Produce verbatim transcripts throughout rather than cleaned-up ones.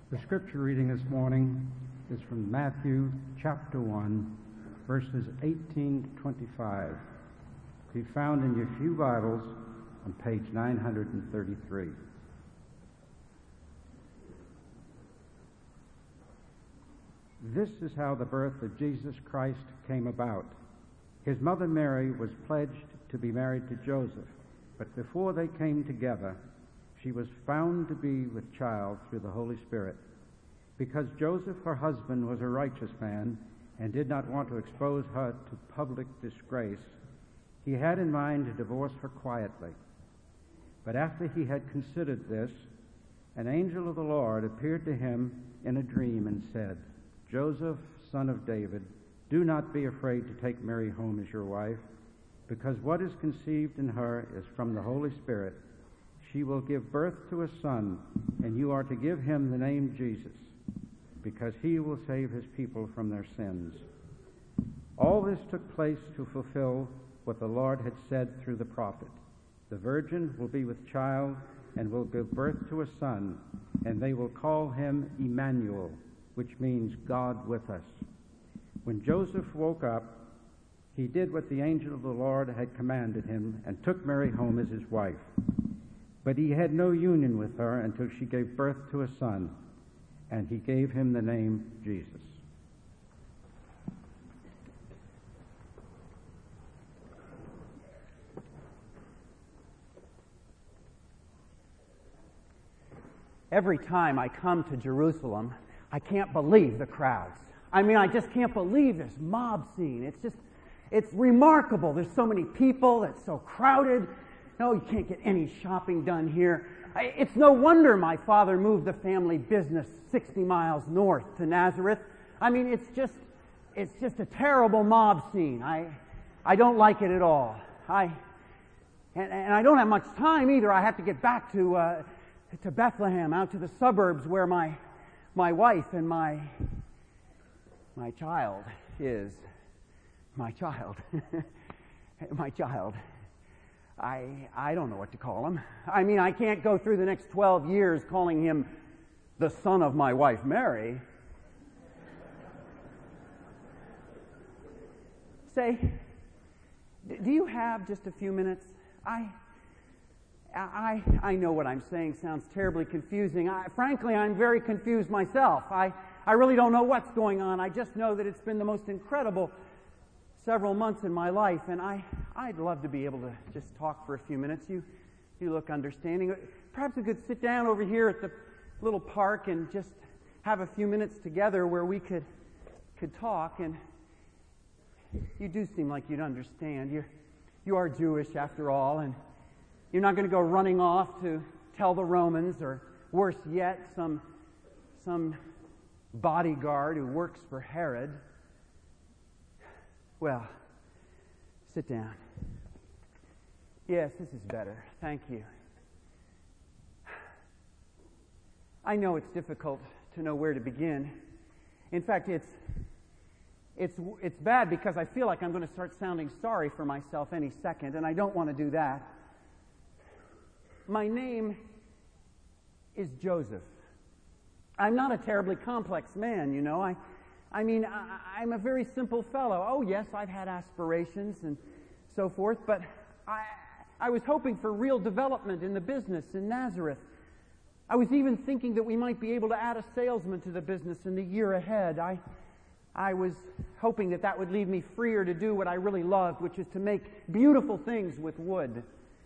The scripture reading this morning is from Matthew chapter one, verses eighteen to twenty-five. To be found in your few Bibles on page nine hundred thirty-three. This is how the birth of Jesus Christ came about. His mother Mary was pledged to be married to Joseph, but before they came together, she was found to be with child through the Holy Spirit. Because Joseph, her husband, was a righteous man and did not want to expose her to public disgrace, he had in mind to divorce her quietly. But after he had considered this, an angel of the Lord appeared to him in a dream and said, "Joseph, son of David, do not be afraid to take Mary home as your wife, because what is conceived in her is from the Holy Spirit. She will give birth to a son, and you are to give him the name Jesus, because he will save his people from their sins." All this took place to fulfill what the Lord had said through the prophet. The virgin will be with child and will give birth to a son, and they will call him Emmanuel, which means God with us. When Joseph woke up, he did what the angel of the Lord had commanded him and took Mary home as his wife. But he had no union with her until she gave birth to a son, and he gave him the name Jesus. Every time I come to Jerusalem, I can't believe the crowds. I mean, I just can't believe this mob scene. It's just, it's remarkable. There's so many people. It's so crowded. No, you can't get any shopping done here. It's no wonder my father moved the family business sixty miles north to Nazareth. I mean, it's just, it's just a terrible mob scene. I, I don't like it at all. I, and, and I don't have much time either. I have to get back to, uh, to Bethlehem, out to the suburbs where my, my wife and my, my child is. My child. my child. I I don't know what to call him. I mean, I can't go through the next twelve years calling him the son of my wife, Mary. Say, do you have just a few minutes? I I I know what I'm saying sounds terribly confusing. I, frankly, I'm very confused myself. I, I really don't know what's going on. I just know that it's been the most incredible several months in my life, and I, I'd love to be able to just talk for a few minutes. You you look understanding. Perhaps we could sit down over here at the little park and just have a few minutes together where we could could talk, and you do seem like you'd understand. You're, you are Jewish after all, and you're not going to go running off to tell the Romans, or worse yet, some some bodyguard who works for Herod. Well, sit down. Yes, this is better. Thank you. I know it's difficult to know where to begin. In fact, it's it's it's bad because I feel like I'm going to start sounding sorry for myself any second, and I don't want to do that. My name is Joseph. I'm not a terribly complex man, you know. I I mean, I, I'm a very simple fellow. Oh, yes, I've had aspirations and so forth, but I, I was hoping for real development in the business in Nazareth. I was even thinking that we might be able to add a salesman to the business in the year ahead. I, I was hoping that that would leave me freer to do what I really loved, which is to make beautiful things with wood.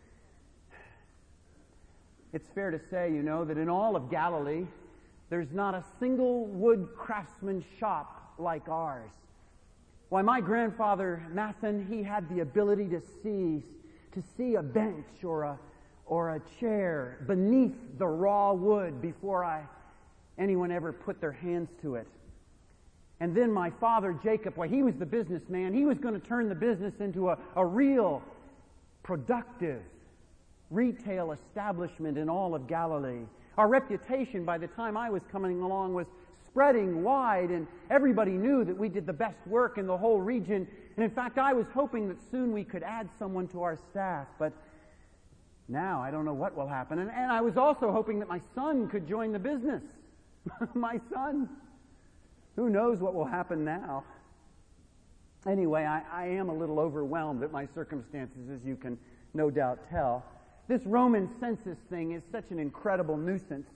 It's fair to say, you know, that in all of Galilee, there's not a single wood craftsman shop like ours. Why, my grandfather, Mathan, he had the ability to see to see a bench or a or a chair beneath the raw wood before I anyone ever put their hands to it. And then my father, Jacob, why, he was the businessman. He was going to turn the business into a, a real productive retail establishment in all of Galilee. Our reputation by the time I was coming along was spreading wide, and everybody knew that we did the best work in the whole region. And in fact, I was hoping that soon we could add someone to our staff, but now I don't know what will happen. And, and I was also hoping that my son could join the business. My son. Who knows what will happen now? Anyway, I, I am a little overwhelmed at my circumstances, as you can no doubt tell. This Roman census thing is such an incredible nuisance.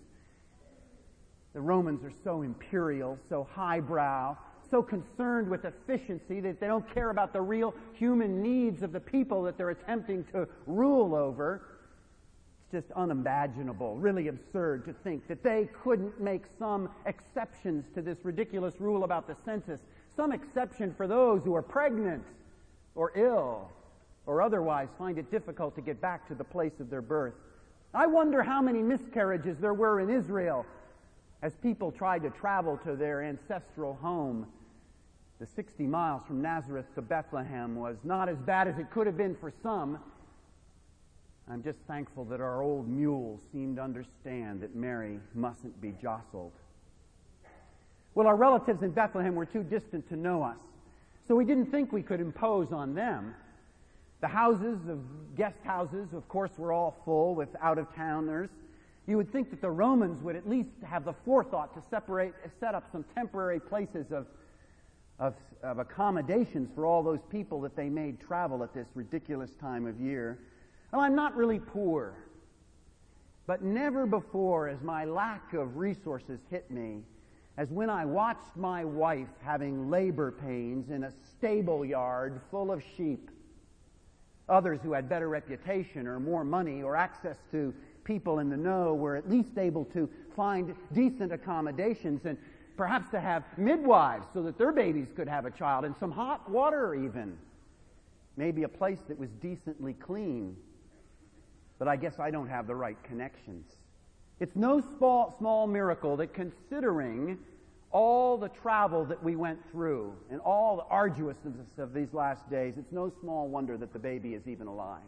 The Romans are so imperial, so highbrow, so concerned with efficiency that they don't care about the real human needs of the people that they're attempting to rule over. It's just unimaginable, really absurd to think that they couldn't make some exceptions to this ridiculous rule about the census, some exception for those who are pregnant or ill or otherwise find it difficult to get back to the place of their birth. I wonder how many miscarriages there were in Israel as people tried to travel to their ancestral home. The sixty miles from Nazareth to Bethlehem was not as bad as it could have been for some. I'm just thankful that our old mules seem to understand that Mary mustn't be jostled. Well, our relatives in Bethlehem were too distant to know us, so we didn't think we could impose on them. The houses of guest houses, of course, were all full with out-of-towners. You would think that the Romans would at least have the forethought to separate, set up some temporary places of, of, of accommodations for all those people that they made travel at this ridiculous time of year. Well, I'm not really poor, but never before has my lack of resources hit me as when I watched my wife having labor pains in a stable yard full of sheep. Others who had better reputation or more money or access to people in the know were at least able to find decent accommodations and perhaps to have midwives so that their babies could have a child and some hot water even. Maybe a place that was decently clean. But I guess I don't have the right connections. It's no small, small miracle that considering all the travel that we went through and all the arduousness of these last days, it's no small wonder that the baby is even alive.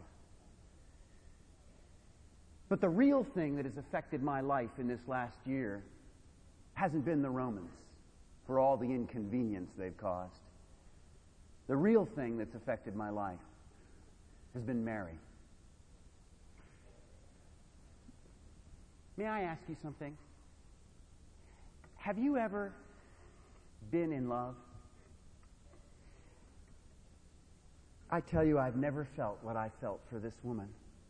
But the real thing that has affected my life in this last year hasn't been the Romans for all the inconvenience they've caused. The real thing that's affected my life has been Mary. May I ask you something? Have you ever been in love? I tell you, I've never felt what I felt for this woman.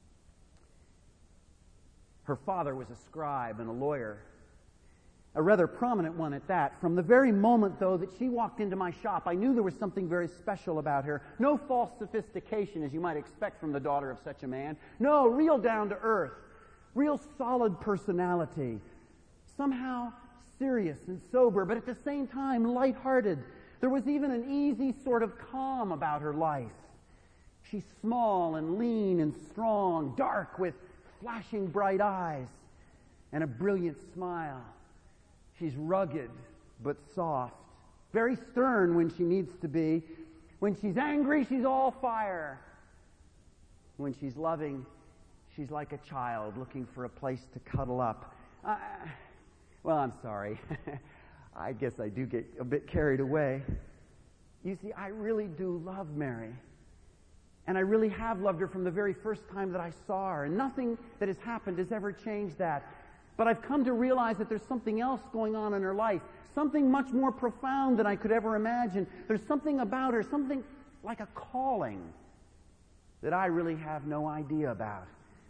Her father was a scribe and a lawyer, a rather prominent one at that. From the very moment, though, that she walked into my shop, I knew there was something very special about her. No false sophistication, as you might expect from the daughter of such a man. No, real down to earth, real solid personality. Somehow serious and sober, but at the same time lighthearted. There was even an easy sort of calm about her life. She's small and lean and strong, dark with flashing bright eyes and a brilliant smile. She's rugged but soft, very stern when she needs to be. When she's angry, she's all fire. When she's loving, she's like a child looking for a place to cuddle up. Uh, well, I'm sorry. I guess I do get a bit carried away. You see, I really do love Mary. And I really have loved her from the very first time that I saw her. And nothing that has happened has ever changed that. But I've come to realize that there's something else going on in her life. Something much more profound than I could ever imagine. There's something about her, something like a calling that I really have no idea about.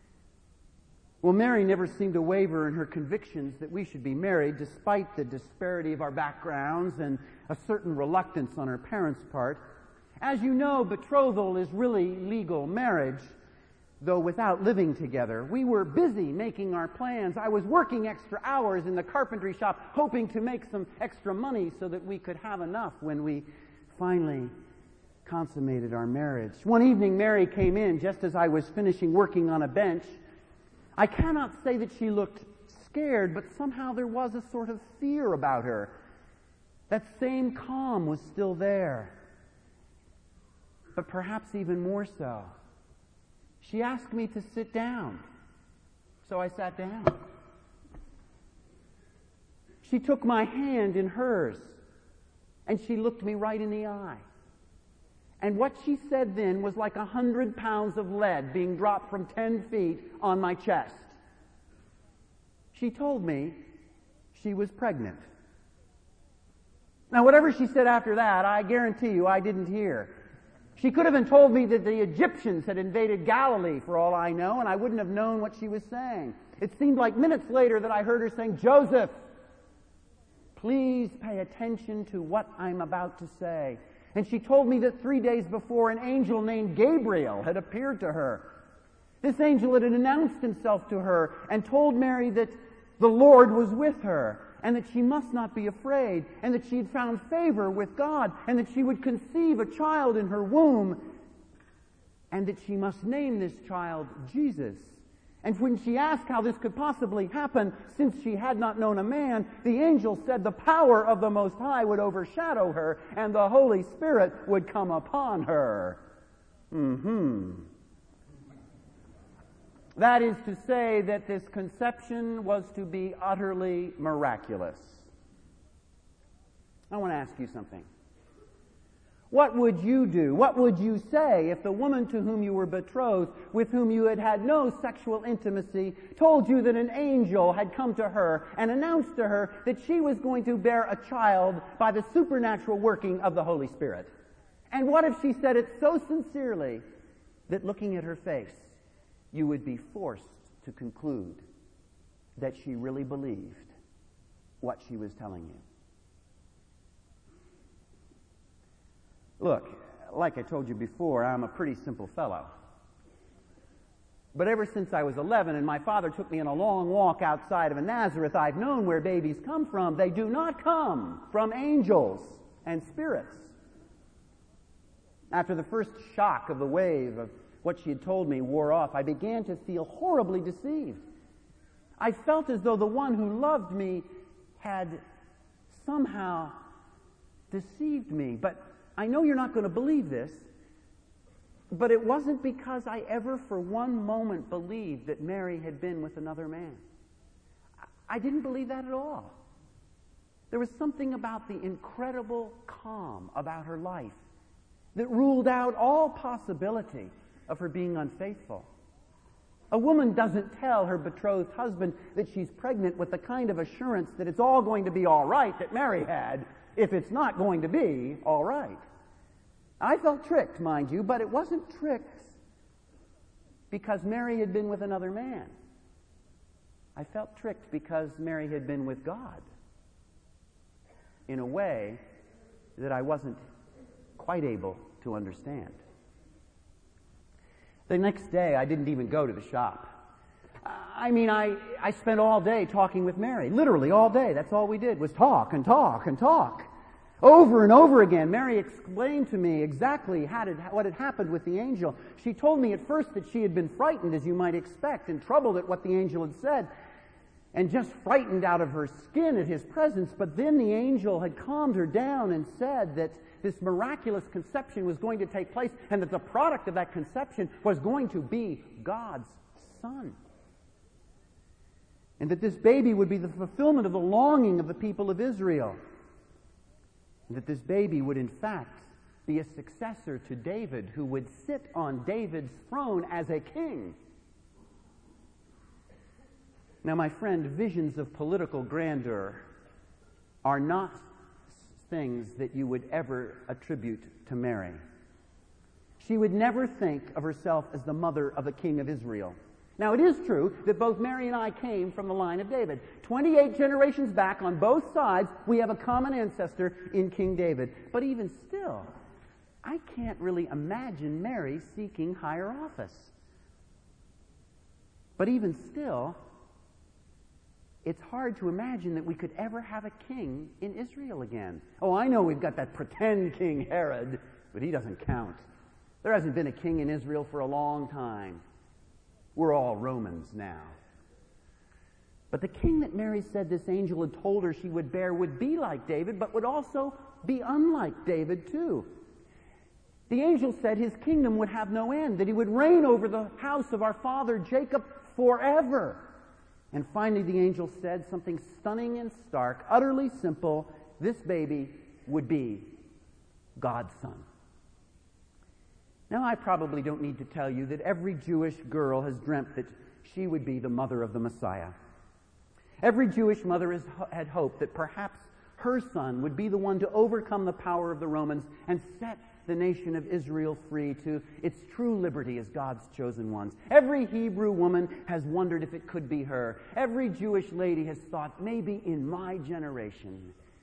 Well, Mary never seemed to waver in her convictions that we should be married, despite the disparity of our backgrounds and a certain reluctance on her parents' part. As you know, betrothal is really legal marriage, though without living together. We were busy making our plans. I was working extra hours in the carpentry shop, hoping to make some extra money so that we could have enough when we finally consummated our marriage. One evening, Mary came in just as I was finishing working on a bench. I cannot say that she looked scared, but somehow there was a sort of fear about her. That same calm was still there. But perhaps even more so. She asked me to sit down. So I sat down. She took my hand in hers, and she looked me right in the eye. And what she said then was like a hundred pounds of lead being dropped from ten feet on my chest. She told me she was pregnant. Now, whatever she said after that, I guarantee you I didn't hear. She could have even told me that the Egyptians had invaded Galilee, for all I know, and I wouldn't have known what she was saying. It seemed like minutes later that I heard her saying, "Joseph, please pay attention to what I'm about to say." And she told me that three days before, an angel named Gabriel had appeared to her. This angel had announced himself to her and told Mary that the Lord was with her, and that she must not be afraid, and that she had found favor with God, and that she would conceive a child in her womb, and that she must name this child Jesus. And when she asked how this could possibly happen, since she had not known a man, the angel said the power of the Most High would overshadow her, and the Holy Spirit would come upon her. Mm-hmm. That is to say that this conception was to be utterly miraculous. I want to ask you something. What would you do? What would you say if the woman to whom you were betrothed, with whom you had had no sexual intimacy, told you that an angel had come to her and announced to her that she was going to bear a child by the supernatural working of the Holy Spirit? And what if she said it so sincerely that looking at her face, you would be forced to conclude that she really believed what she was telling you? Look, like I told you before, I'm a pretty simple fellow. But ever since I was eleven and my father took me on a long walk outside of Nazareth, I've known where babies come from. They do not come from angels and spirits. After the first shock of the wave of what she had told me wore off, I began to feel horribly deceived. I felt as though the one who loved me had somehow deceived me. But I know you're not going to believe this, but it wasn't because I ever for one moment believed that Mary had been with another man. I didn't believe that at all. There was something about the incredible calm about her life that ruled out all possibility of her being unfaithful. A woman doesn't tell her betrothed husband that she's pregnant with the kind of assurance that it's all going to be all right that Mary had if it's not going to be all right. I felt tricked, mind you, but it wasn't tricked because Mary had been with another man. I felt tricked because Mary had been with God in a way that I wasn't quite able to understand. The next day, I didn't even go to the shop. I mean, I, I spent all day talking with Mary. Literally all day. That's all we did was talk and talk and talk. Over and over again, Mary explained to me exactly how did, what had happened with the angel. She told me at first that she had been frightened, as you might expect, and troubled at what the angel had said, and just frightened out of her skin at his presence. But then the angel had calmed her down and said that this miraculous conception was going to take place, and that the product of that conception was going to be God's Son. And that this baby would be the fulfillment of the longing of the people of Israel. And that this baby would in fact be a successor to David, who would sit on David's throne as a king. Now, my friend, visions of political grandeur are not things that you would ever attribute to Mary. She would never think of herself as the mother of a king of Israel. Now, it is true that both Mary and I came from the line of David. twenty-eight generations back on both sides, we have a common ancestor in King David. But even still, I can't really imagine Mary seeking higher office. But even still, it's hard to imagine that we could ever have a king in Israel again. Oh, I know we've got that pretend King Herod, but he doesn't count. There hasn't been a king in Israel for a long time. We're all Romans now. But the king that Mary said this angel had told her she would bear would be like David, but would also be unlike David too. The angel said his kingdom would have no end, that he would reign over the house of our father Jacob forever. And finally the angel said something stunning and stark, utterly simple: this baby would be God's son. Now, I probably don't need to tell you that every Jewish girl has dreamt that she would be the mother of the Messiah. Every Jewish mother has, had hoped that perhaps her son would be the one to overcome the power of the Romans and set the nation of Israel free to its true liberty as God's chosen ones. Every Hebrew woman has wondered if it could be her. Every Jewish lady has thought, maybe in my generation.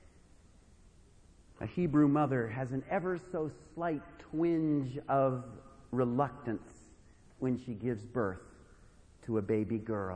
A Hebrew mother has an ever so slight twinge of reluctance when she gives birth to a baby girl.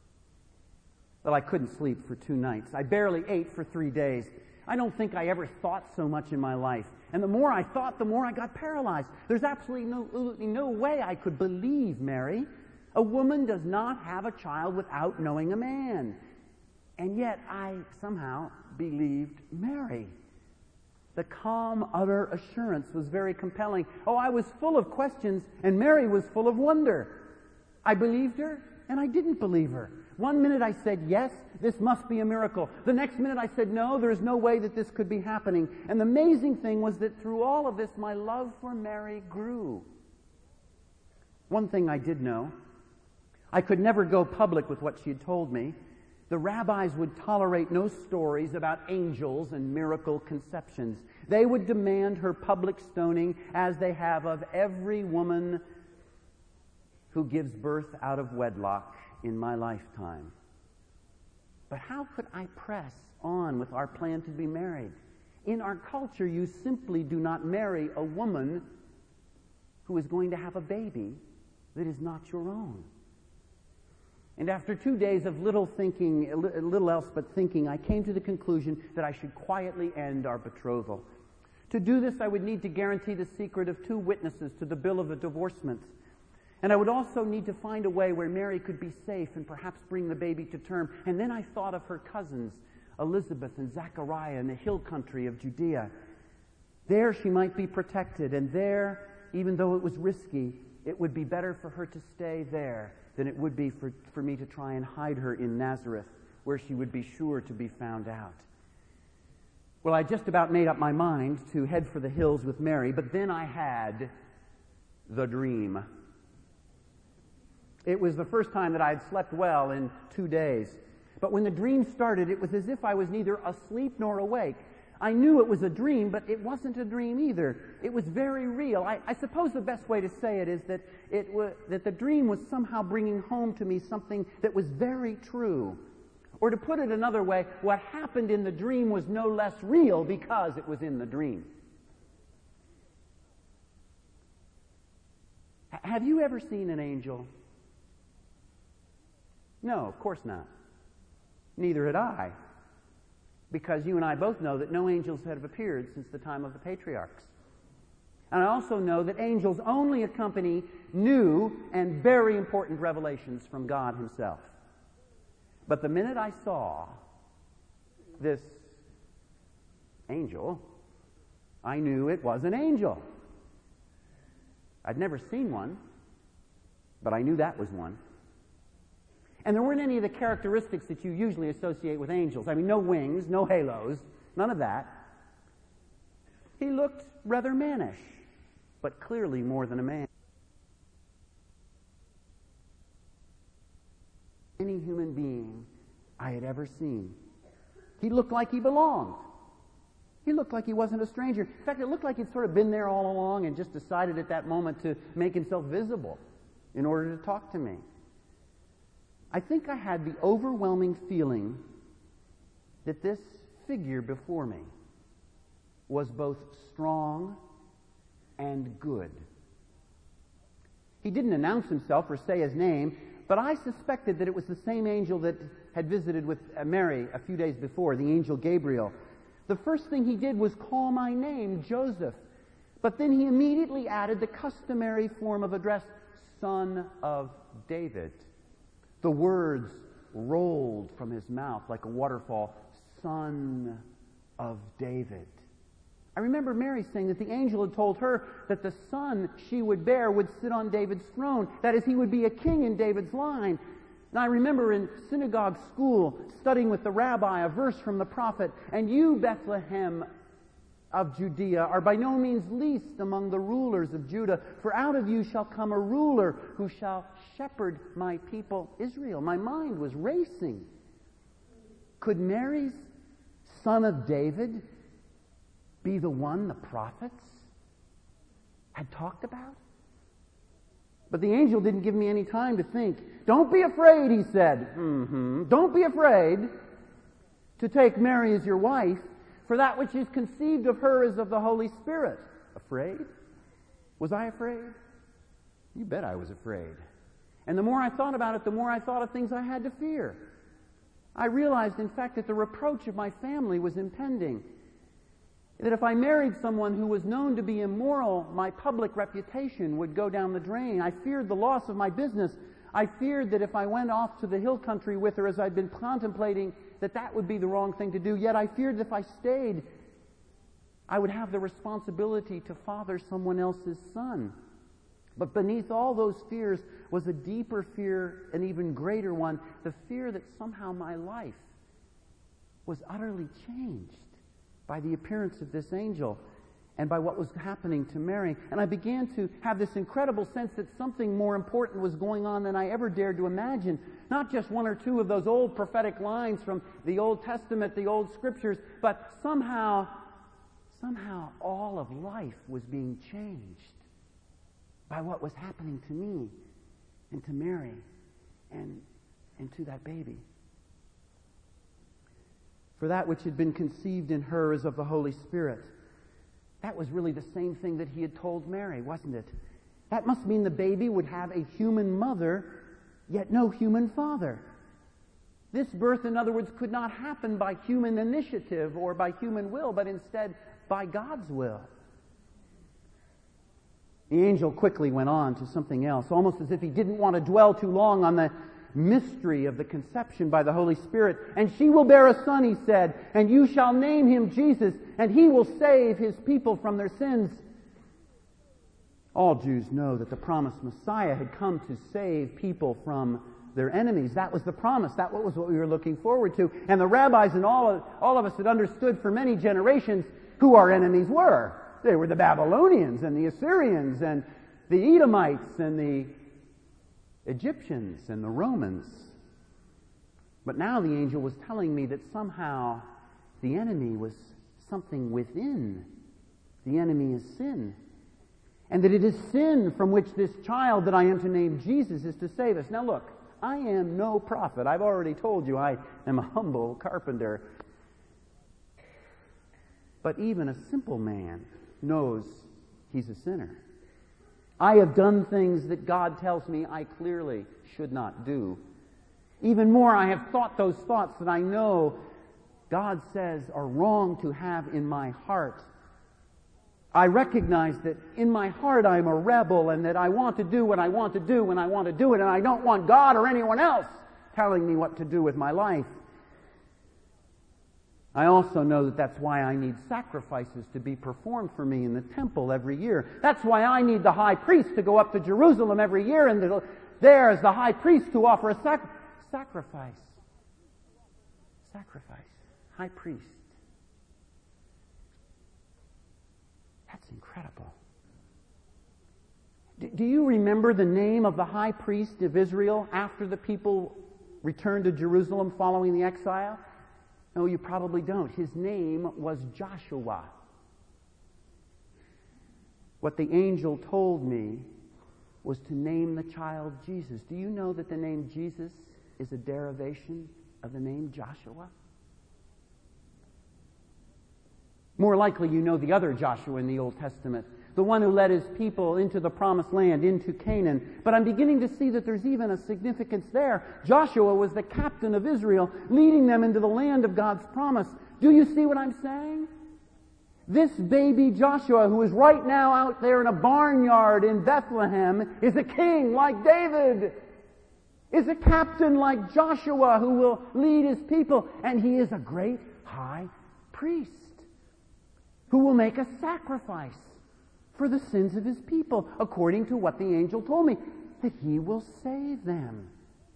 Well, I couldn't sleep for two nights. I barely ate for three days. I don't think I ever thought so much in my life. And the more I thought, the more I got paralyzed. There's absolutely no, absolutely no way I could believe Mary. A woman does not have a child without knowing a man. And yet I somehow believed Mary. The calm, utter assurance was very compelling. Oh, I was full of questions, and Mary was full of wonder. I believed her, and I didn't believe her. One minute I said, yes, this must be a miracle. The next minute I said, no, there is no way that this could be happening. And the amazing thing was that through all of this, my love for Mary grew. One thing I did know, I could never go public with what she had told me. The rabbis would tolerate no stories about angels and miracle conceptions. They would demand her public stoning, as they have of every woman who gives birth out of wedlock in my lifetime. But how could I press on with our plan to be married? In our culture, you simply do not marry a woman who is going to have a baby that is not your own. And after two days of little thinking, little else but thinking, I came to the conclusion that I should quietly end our betrothal. To do this, I would need to guarantee the secret of two witnesses to the bill of divorcement. And I would also need to find a way where Mary could be safe and perhaps bring the baby to term. And then I thought of her cousins, Elizabeth and Zachariah, in the hill country of Judea. There she might be protected, and there, even though it was risky, it would be better for her to stay there than it would be for, for me to try and hide her in Nazareth, where she would be sure to be found out. Well, I just about made up my mind to head for the hills with Mary, but then I had the dream. It was the first time that I had slept well in two days. But when the dream started, it was as if I was neither asleep nor awake. I knew it was a dream, but it wasn't a dream either. It was very real. I, I suppose the best way to say it is that it was, that the dream was somehow bringing home to me something that was very true. Or to put it another way, what happened in the dream was no less real because it was in the dream. H- have you ever seen an angel? No, of course not. Neither had I. Because you and I both know that no angels have appeared since the time of the patriarchs. And I also know that angels only accompany new and very important revelations from God Himself. But the minute I saw this angel, I knew it was an angel. I'd never seen one, but I knew that was one. And there weren't any of the characteristics that you usually associate with angels. I mean, no wings, no halos, none of that. He looked rather mannish, but clearly more than a man. Any human being I had ever seen. He looked like he belonged. He looked like he wasn't a stranger. In fact, it looked like he'd sort of been there all along and just decided at that moment to make himself visible in order to talk to me. I think I had the overwhelming feeling that this figure before me was both strong and good. He didn't announce himself or say his name, but I suspected that it was the same angel that had visited with Mary a few days before, the angel Gabriel. The first thing he did was call my name, Joseph, but then he immediately added the customary form of address, Son of David. The words rolled from his mouth like a waterfall, Son of David. I remember Mary saying that the angel had told her that the son she would bear would sit on David's throne. That is, he would be a king in David's line. And I remember in synagogue school studying with the rabbi a verse from the prophet, and you, Bethlehem of Judea, are by no means least among the rulers of Judah, for out of you shall come a ruler who shall shepherd my people Israel. My mind was racing. Could Mary's son of David be the one the prophets had talked about? But the angel didn't give me any time to think. Don't be afraid, he said. Mm-hmm. Don't be afraid to take Mary as your wife, for that which is conceived of her is of the Holy Spirit. Afraid? Was I afraid? You bet I was afraid. And the more I thought about it, the more I thought of things I had to fear. I realized, in fact, that the reproach of my family was impending. That if I married someone who was known to be immoral, my public reputation would go down the drain. I feared the loss of my business. I feared that if I went off to the hill country with her, as I'd been contemplating, that that would be the wrong thing to do. Yet I feared that if I stayed, I would have the responsibility to father someone else's son. But beneath all those fears was a deeper fear, an even greater one, the fear that somehow my life was utterly changed by the appearance of this angel and by what was happening to Mary. And I began to have this incredible sense that something more important was going on than I ever dared to imagine. Not just one or two of those old prophetic lines from the Old Testament, the old scriptures, but somehow, somehow all of life was being changed by what was happening to me and to Mary and, and to that baby. For that which had been conceived in her is of the Holy Spirit. That was really the same thing that he had told Mary, wasn't it? That must mean the baby would have a human mother, yet no human father. This birth, in other words, could not happen by human initiative or by human will, but instead by God's will. The angel quickly went on to something else, almost as if he didn't want to dwell too long on the mystery of the conception by the Holy Spirit. And she will bear a son, he said, and you shall name him Jesus, and he will save his people from their sins. All Jews know that the promised Messiah had come to save people from their enemies. That was the promise. That was what we were looking forward to. And the rabbis and all of, all of us had understood for many generations who our enemies were. They were the Babylonians and the Assyrians and the Edomites and the Egyptians and the Romans. But now the angel was telling me that somehow the enemy was something within. The enemy is sin. And that it is sin from which this child that I am to name Jesus is to save us. Now look, I am no prophet. I've already told you I am a humble carpenter. But even a simple man knows he's a sinner. I have done things that God tells me I clearly should not do. Even more, I have thought those thoughts that I know God says are wrong to have in my heart. I recognize that in my heart I'm a rebel and that I want to do what I want to do when I want to do it, and I don't want God or anyone else telling me what to do with my life. I also know that that's why I need sacrifices to be performed for me in the temple every year. That's why I need the high priest to go up to Jerusalem every year, and to, there is the high priest to offer a sac- sacrifice. Sacrifice. High priest. That's incredible. Do, do you remember the name of the high priest of Israel after the people returned to Jerusalem following the exile? No, you probably don't. His name was Joshua. What the angel told me was to name the child Jesus. Do you know that the name Jesus is a derivation of the name Joshua? More likely you know the other Joshua in the Old Testament, the one who led his people into the promised land, into Canaan. But I'm beginning to see that there's even a significance there. Joshua was the captain of Israel, leading them into the land of God's promise. Do you see what I'm saying? This baby Joshua, who is right now out there in a barnyard in Bethlehem, is a king like David, is a captain like Joshua who will lead his people, and he is a great high priest who will make a sacrifice for the sins of his people, according to what the angel told me, that he will save them.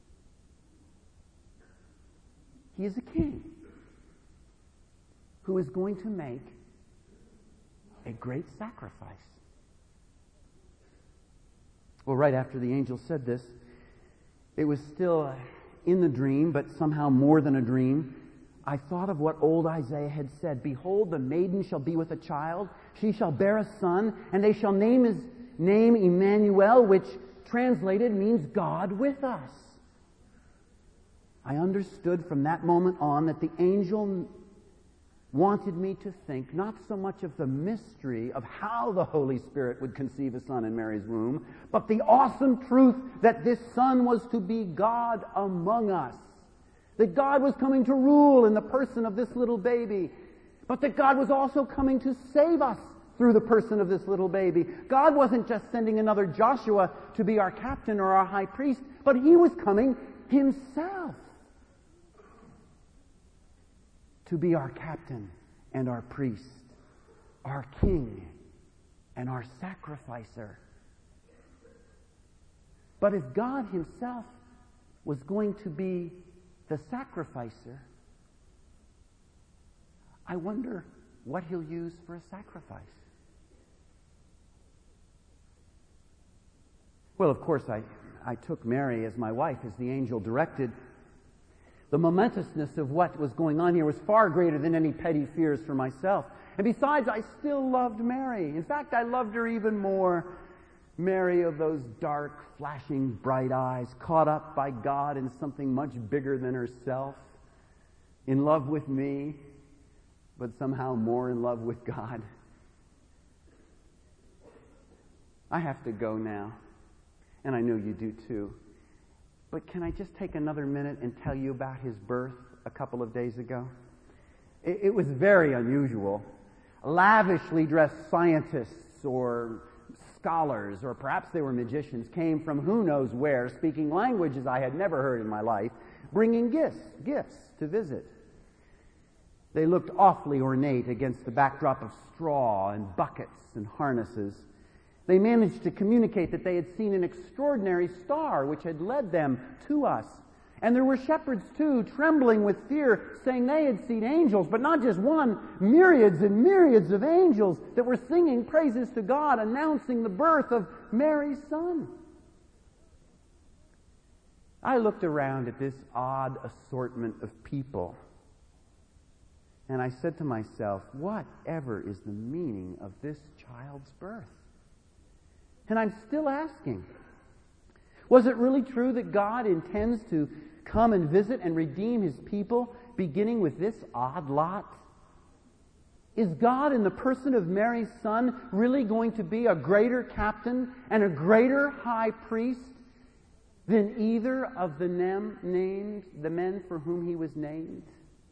He is a king who is going to make a great sacrifice. Well, right after the angel said this, it was still in the dream, but somehow more than a dream. I thought of what old Isaiah had said. Behold, the maiden shall be with a child. She shall bear a son, and they shall name his name Emmanuel, which translated means God with us. I understood from that moment on that the angel wanted me to think not so much of the mystery of how the Holy Spirit would conceive a son in Mary's womb, but the awesome truth that this son was to be God among us. That God was coming to rule in the person of this little baby, but that God was also coming to save us through the person of this little baby. God wasn't just sending another Joshua to be our captain or our high priest, but He was coming Himself to be our captain and our priest, our king and our sacrificer. But if God Himself was going to be the sacrificer, I wonder what He'll use for a sacrifice. Well, of course, I, I took Mary as my wife, as the angel directed. The momentousness of what was going on here was far greater than any petty fears for myself. And besides, I still loved Mary. In fact, I loved her even more. Mary of those dark, flashing, bright eyes, caught up by God in something much bigger than herself, in love with me, but somehow more in love with God. I have to go now, and I know you do too. But can I just take another minute and tell you about His birth a couple of days ago? It, it was very unusual. Lavishly dressed scientists or scholars, or perhaps they were magicians, came from who knows where, speaking languages I had never heard in my life, bringing gifts, gifts to visit. They looked awfully ornate against the backdrop of straw and buckets and harnesses. They managed to communicate that they had seen an extraordinary star which had led them to us. And there were shepherds, too, trembling with fear, saying they had seen angels, but not just one, myriads and myriads of angels that were singing praises to God, announcing the birth of Mary's son. I looked around at this odd assortment of people, and I said to myself, whatever is the meaning of this child's birth? And I'm still asking, was it really true that God intends to come and visit and redeem His people, beginning with this odd lot? Is God, in the person of Mary's son, really going to be a greater captain and a greater high priest than either of the nem- named, the men for whom He was named?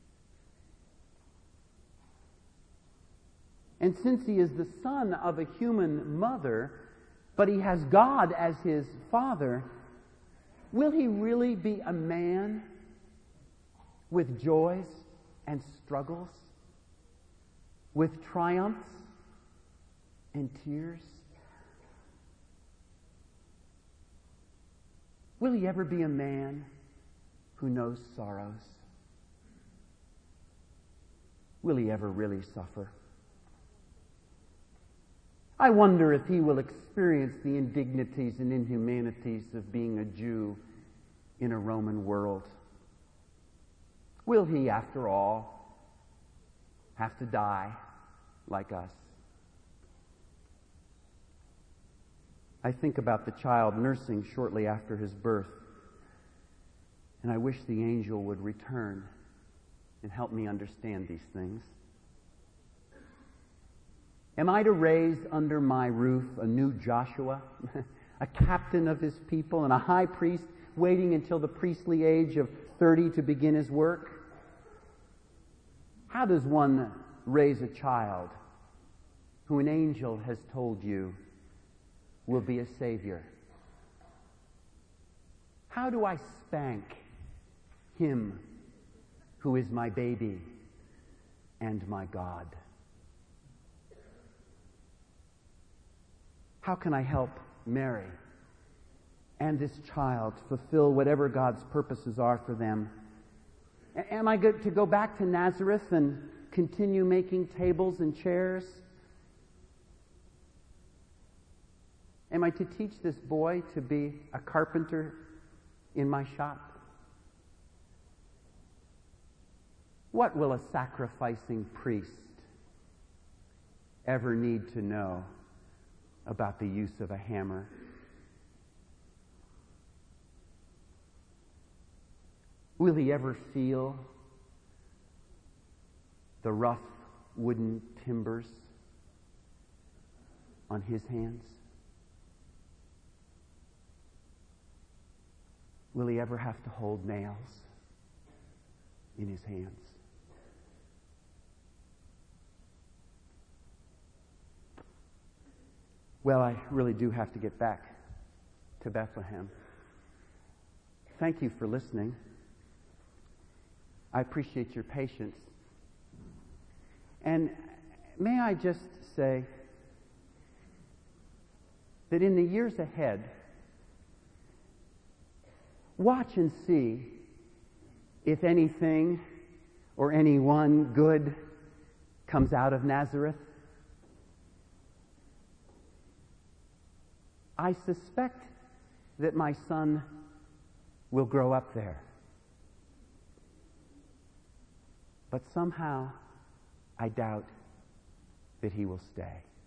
And since He is the son of a human mother, but He has God as His Father, will He really be a man with joys and struggles, with triumphs and tears? Will He ever be a man who knows sorrows? Will He ever really suffer? I wonder if He will experience the indignities and inhumanities of being a Jew in a Roman world. Will He, after all, have to die like us? I think about the child nursing shortly after his birth, and I wish the angel would return and help me understand these things. Am I to raise under my roof a new Joshua, a captain of His people, and a high priest waiting until the priestly age of thirty to begin his work? How does one raise a child who an angel has told you will be a Savior? How do I spank him who is my baby and my God? How can I help Mary and this child fulfill whatever God's purposes are for them? A- am I good to go back to Nazareth and continue making tables and chairs? Am I to teach this boy to be a carpenter in my shop? What will a sacrificing priest ever need to know about the use of a hammer? Will he ever feel the rough wooden timbers on his hands? Will he ever have to hold nails in his hands? Well, I really do have to get back to Bethlehem. Thank you for listening. I appreciate your patience. And may I just say that in the years ahead, watch and see if anything or anyone good comes out of Nazareth. I suspect that my son will grow up there. But somehow, I doubt that he will stay.